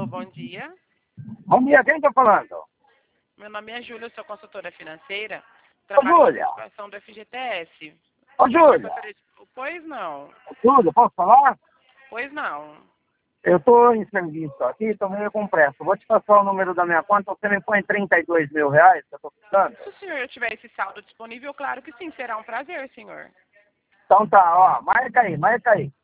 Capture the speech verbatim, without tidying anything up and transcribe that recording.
Alô, bom dia. Bom dia, quem está falando? Meu nome é Júlia, eu sou consultora financeira. Ô, Trabalho na Júlia. participação do F G T S. Ô, Eu Júlia. gostaria de- Pois não. Tudo, posso falar? Pois não. Eu estou em serviço aqui, estou meio com pressa. Vou te passar o número da minha conta, você me põe trinta e dois mil reais que eu estou precisando? Se o senhor tiver esse saldo disponível, claro que sim, será um prazer, senhor. Então tá, ó, marca aí, marca aí.